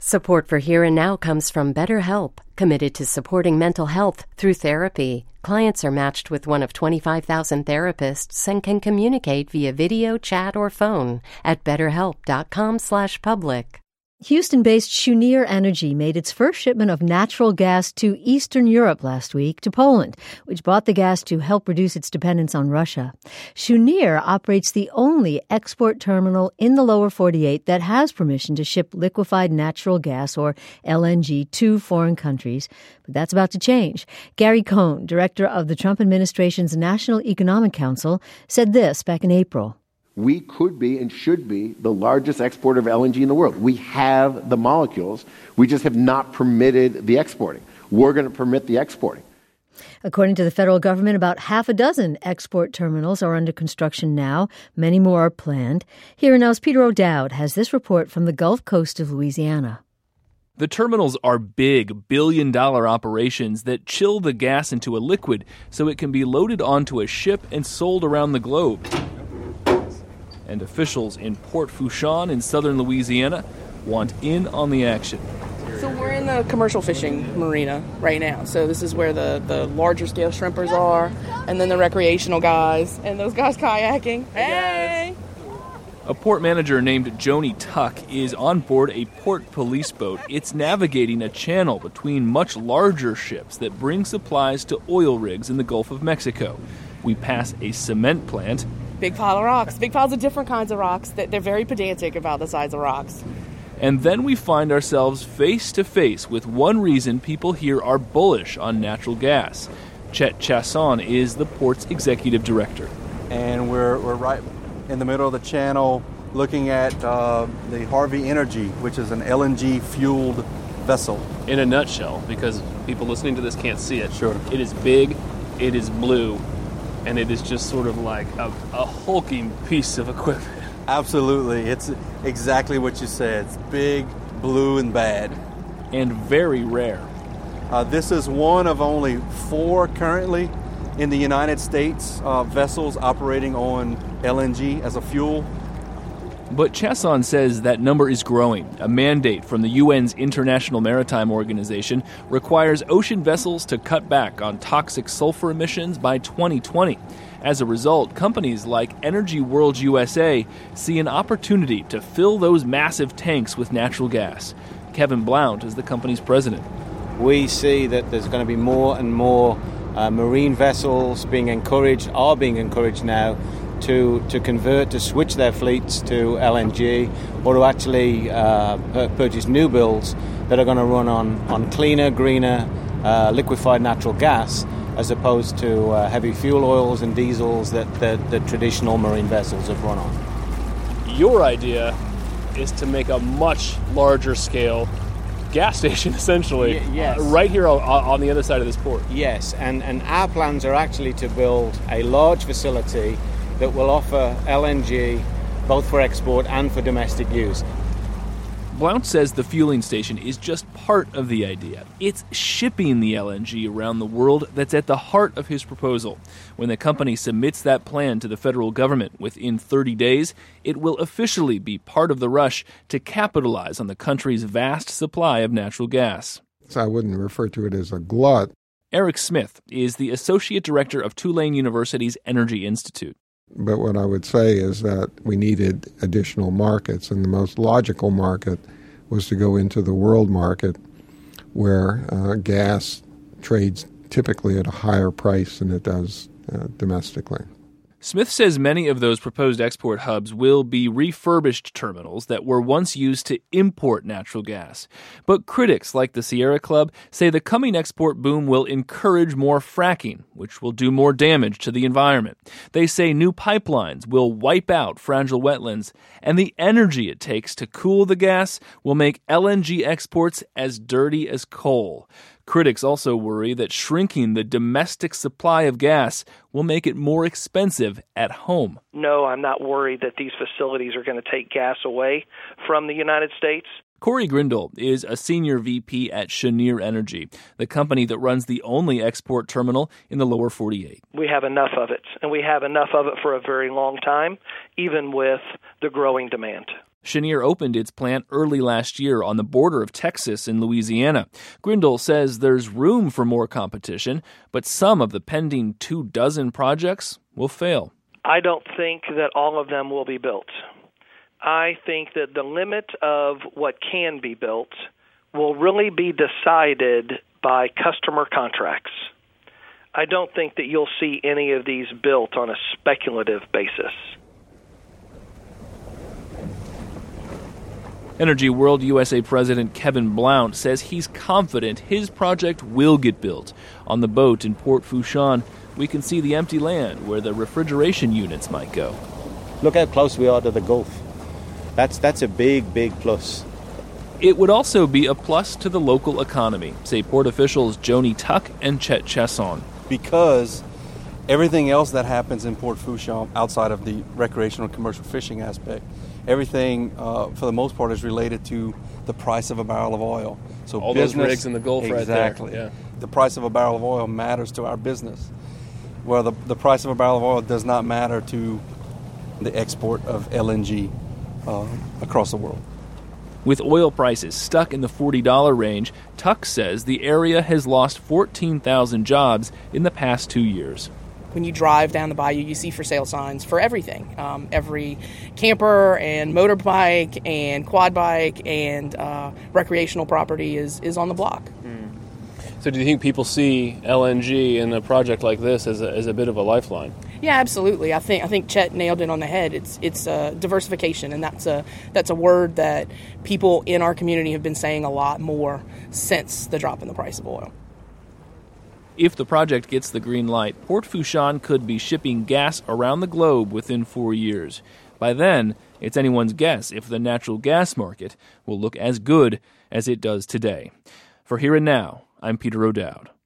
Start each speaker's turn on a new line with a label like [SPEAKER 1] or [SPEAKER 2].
[SPEAKER 1] Support for Here and Now comes from BetterHelp, committed to supporting mental health through therapy. Clients are matched with one of 25,000 therapists and can communicate via video, chat, or phone at betterhelp.com/public.
[SPEAKER 2] Houston-based Cheniere Energy made its first shipment of natural gas to Eastern Europe last week to Poland, which bought the gas to help reduce its dependence on Russia. Cheniere operates the only export terminal in the lower 48 that has permission to ship liquefied natural gas, or LNG, to foreign countries. But that's about to change. Gary Cohn, director of the Trump administration's National Economic Council, said this back in April.
[SPEAKER 3] We could be and should be the largest exporter of LNG in the world. We have the molecules. We just have not permitted the exporting. We're going to permit the exporting.
[SPEAKER 2] According to the federal government, about half a dozen export terminals are under construction now. Many more are planned. Here Now's Peter O'Dowd has this report from the Gulf Coast of Louisiana.
[SPEAKER 4] The terminals are big, billion-dollar operations that chill the gas into a liquid so it can be loaded onto a ship and sold around the globe. And officials in Port Fourchon in southern Louisiana want in on the action.
[SPEAKER 5] So we're in the commercial fishing marina right now. So this is where the larger scale shrimpers are, and then the recreational guys, and those guys kayaking. Hey!
[SPEAKER 4] A port manager named Joni Tuck is on board a port police boat. It's navigating a channel between much larger ships that bring supplies to oil rigs in the Gulf of Mexico. We pass a cement plant.
[SPEAKER 5] Big pile of rocks. Big piles of different kinds of rocks. They're very pedantic about the size of rocks.
[SPEAKER 4] And then we find ourselves face to face with one reason people here are bullish on natural gas. Chet Chasson is the port's executive director.
[SPEAKER 6] And we're right in the middle of the channel looking at the Harvey Energy, which is an LNG-fueled vessel.
[SPEAKER 7] In a nutshell, because people listening to this can't see it,
[SPEAKER 6] sure.
[SPEAKER 7] It is big, it is blue, and it is just sort of like a hulking piece of equipment.
[SPEAKER 6] Absolutely. It's exactly what you said. It's big, blue, and bad.
[SPEAKER 4] And very rare.
[SPEAKER 6] This is one of only 4 currently in the United States vessels operating on LNG as a fuel.
[SPEAKER 4] But Chasson says that number is growing. A mandate from the UN's International Maritime Organization requires ocean vessels to cut back on toxic sulfur emissions by 2020. As a result, companies like Energy World USA see an opportunity to fill those massive tanks with natural gas. Kevin Blount is the company's president.
[SPEAKER 8] We see that there's going to be more and more marine vessels are being encouraged now to convert, to switch their fleets to LNG, or to actually purchase new builds that are going to run on cleaner, greener, liquefied natural gas, as opposed to heavy fuel oils and diesels that the traditional marine vessels have run on.
[SPEAKER 7] Your idea is to make a much larger scale gas station, essentially,
[SPEAKER 8] yes.
[SPEAKER 7] Right here on the other side of this port.
[SPEAKER 8] Yes, and our plans are actually to build a large facility that will offer LNG both for export and for domestic use.
[SPEAKER 4] Blount says the fueling station is just part of the idea. It's shipping the LNG around the world that's at the heart of his proposal. When the company submits that plan to the federal government within 30 days, it will officially be part of the rush to capitalize on the country's vast supply of natural gas.
[SPEAKER 9] So I wouldn't refer to it as a glut.
[SPEAKER 4] Eric Smith is the associate director of Tulane University's Energy Institute.
[SPEAKER 9] But what I would say is that we needed additional markets, and the most logical market was to go into the world market where gas trades typically at a higher price than it does domestically.
[SPEAKER 4] Smith says many of those proposed export hubs will be refurbished terminals that were once used to import natural gas. But critics like the Sierra Club say the coming export boom will encourage more fracking, which will do more damage to the environment. They say new pipelines will wipe out fragile wetlands, and the energy it takes to cool the gas will make LNG exports as dirty as coal. Critics also worry that shrinking the domestic supply of gas will make it more expensive at home.
[SPEAKER 10] No, I'm not worried that these facilities are going to take gas away from the United States.
[SPEAKER 4] Corey Grindle is a senior VP at Cheniere Energy, the company that runs the only export terminal in the lower 48.
[SPEAKER 10] We have enough of it, and we have enough of it for a very long time, even with the growing demand.
[SPEAKER 4] Cheniere opened its plant early last year on the border of Texas and Louisiana. Grindle says there's room for more competition, but some of the pending 24 projects will fail.
[SPEAKER 10] I don't think that all of them will be built. I think that the limit of what can be built will really be decided by customer contracts. I don't think that you'll see any of these built on a speculative basis.
[SPEAKER 4] Energy World USA President Kevin Blount says he's confident his project will get built. On the boat in Port Fourchon, we can see the empty land where the refrigeration units might go.
[SPEAKER 8] Look how close we are to the Gulf. That's a big, big plus.
[SPEAKER 4] It would also be a plus to the local economy, say port officials Joni Tuck and Chet Chesson.
[SPEAKER 6] Because everything else that happens in Port Fourchon outside of the recreational commercial fishing aspect, everything for the most part is related to the price of a barrel of oil. So
[SPEAKER 7] all those rigs in the Gulf
[SPEAKER 6] exactly,
[SPEAKER 7] right there. Yeah.
[SPEAKER 6] The price of a barrel of oil matters to our business. Well, the price of a barrel of oil does not matter to the export of LNG across the world.
[SPEAKER 4] With oil prices stuck in the $40 range, Tuck says the area has lost 14,000 jobs in the past 2 years.
[SPEAKER 5] When you drive down the bayou, you see for sale signs for everything. Every camper and motorbike and quad bike and recreational property is on the block.
[SPEAKER 7] So do you think people see LNG in a project like this as a bit of a lifeline?
[SPEAKER 5] Yeah, absolutely. I think Chet nailed it on the head. It's diversification, and that's a word that people in our community have been saying a lot more since the drop in the price of oil.
[SPEAKER 4] If the project gets the green light, Port Fourchon could be shipping gas around the globe within 4 years. By then, it's anyone's guess if the natural gas market will look as good as it does today. For Here and Now, I'm Peter O'Dowd.